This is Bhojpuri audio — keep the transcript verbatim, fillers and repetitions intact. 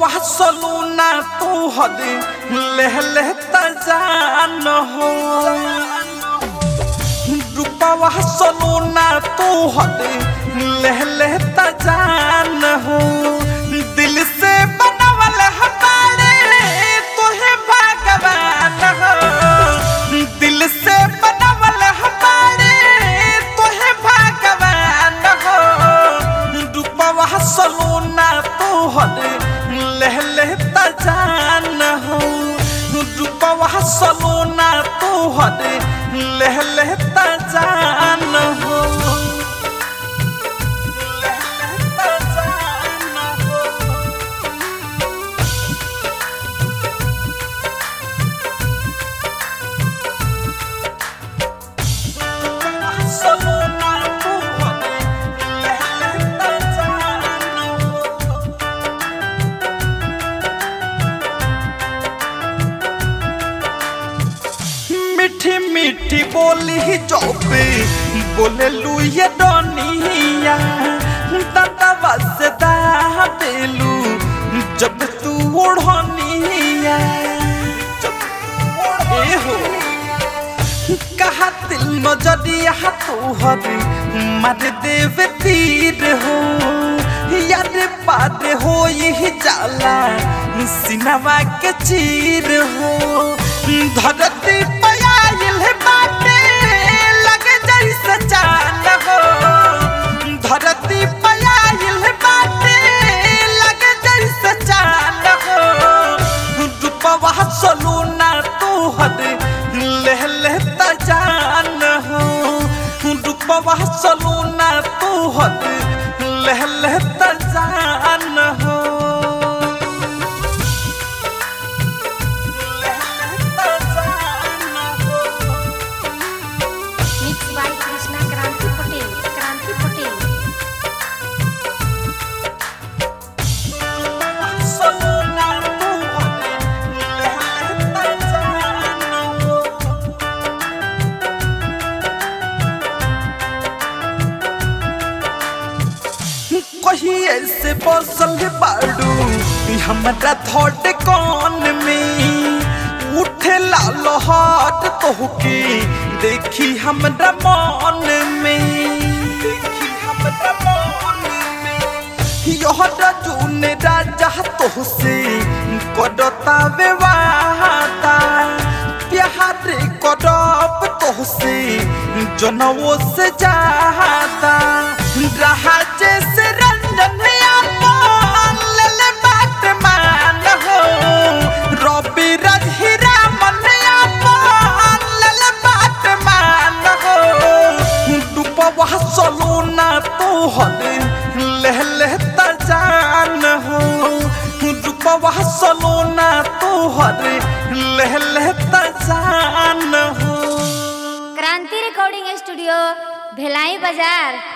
रूपवा सलूना तू हद ले लेता जान हो रूपवा सलूना तू हद ले लेता जान हो दिल से बनावल हमारे तोहे भगवान हो दिल से बनावल हमारे तोहे भगवान हो रूपवा सलूना तू हद ले लेता जान हो रूपवा सलूना तू हद ले लेता जान हो मीठी मीठी बोली चौपे बोले लुए डनिया दादा से दाबेलू जब तू ओढ़निया ए हो कहा दिल नजरिया तोहर मार देवे तीर हो याद पार हो यही जाला सिनेमा के चीर हो धरती पयाइल बाटे लगे जैसे चांद हो धरती पयाइल बाटे लगे जैसे चांद हो रूपवा सलूना तू हद ले लेता जान हो रूपवा सलूना तू हद ले लेता जान हो ऐसे बसल बाड़ू हमारा थोड़े कौन में उठे लाल हाथ तोहके देखी हमरा मन में देखी हमरा मन में यह जून राजा तोहसे करता विवाहता प्यार करब तोहसे जनवो से जाता रहा जैसे रंजन ले ले बात मान हो रवि रजहीरा मन ले ले बात मान हो रूपवा सलूना तू हद ले लेता जान हो रूपवा सलूना तू हद ले लेता जान हो। क्रांति रिकॉर्डिंग स्टूडियो भिलाई बाजार।